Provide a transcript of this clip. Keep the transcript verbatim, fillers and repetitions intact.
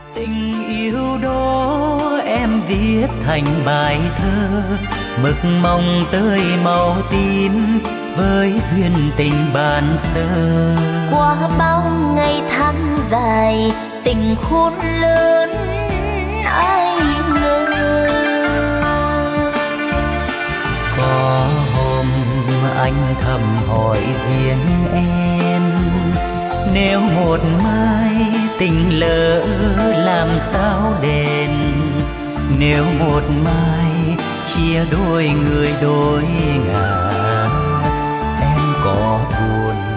Tình yêu đó em viết thành bài thơ, mực mong tới màu tím với duyên tình ban sơ. Qua bao ngày tháng dài tình khôn lớn ai ngờ. Có hôm anh thầm hỏi riêng em, nếu một mai tình lỡ làm sao đền, nếu một mai chia đôi người đôi ngả, em có buồn